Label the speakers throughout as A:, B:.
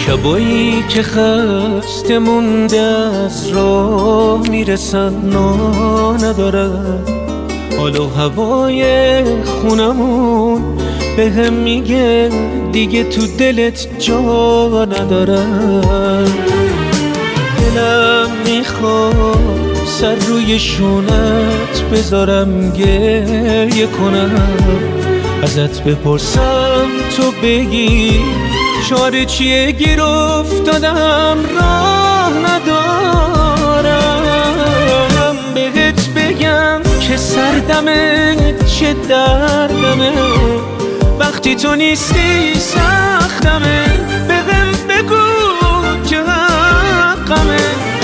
A: شبایی که خسته مونده از راه میرسن نا ندارن، حال و هوای خونمون به هم میگه دیگه تو دلت جا ندارن. دلم میخواد سر روی شونت بذارم گریه کنم، ازت بپرسم تو بگی چاره چیه، گیر افتادم راه ندارم. بهت بگم که سردمه چه دردمه، وقتی تو نیستی سختمه. بهم بگو که حقمه،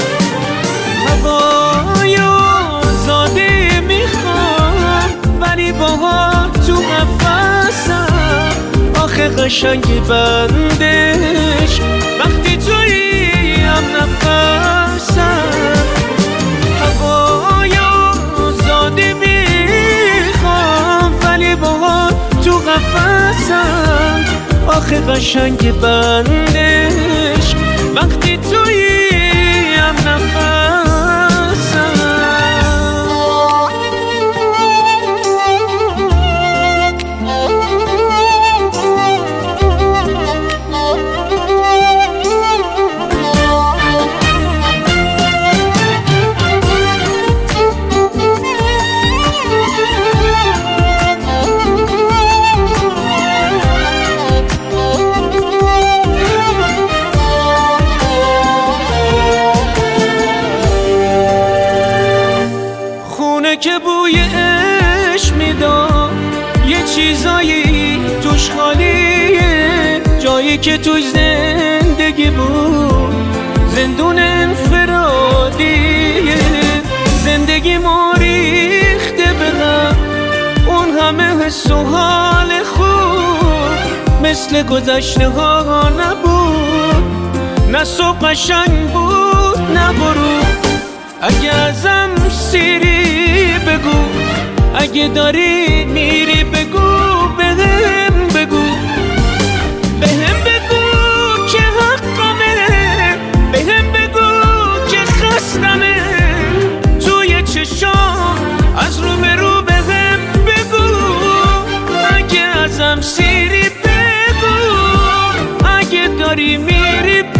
A: هوای آزادی میخوام ولی باهات تو قفسم. آخه قشنگ بندش وقتی تویی هم نفسم. هوای آزادی میخوام ولی باهات تو قفسم. آخه قشنگ بندش وقتی تویی هم نفسم. که بوی عشق میداد، یه چیزایی توش خالیه، جایی که توش زندگی بود زندون انفرادیه. زندگی ما ریخته به غم، اون همه حس و حال خوب مثل گذشته ها نبود. نه صبح قشنگ بود نه غروب. اگه ازم سیری بگو، اگه داری میری بگو، بهم بگو، بهم بگو که حقمه، بهم بگو که خستمه. توی چشام از رو به رو بهم بگو، اگه ازم سیری بگو، اگه داری میری بگو.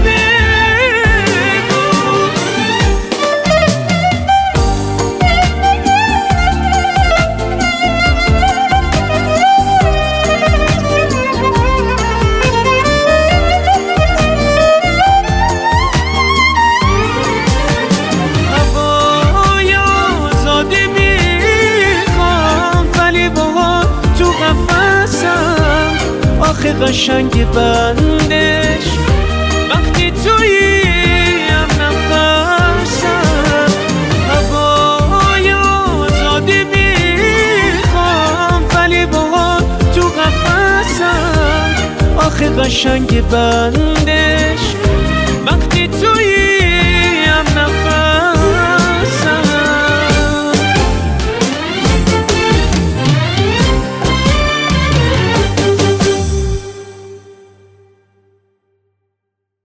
A: آخه قشنگ بندش وقتی تویی هم نفسم. هوای آزادی میخوام ولی باهات تو قفسم. آخه قشنگ بندش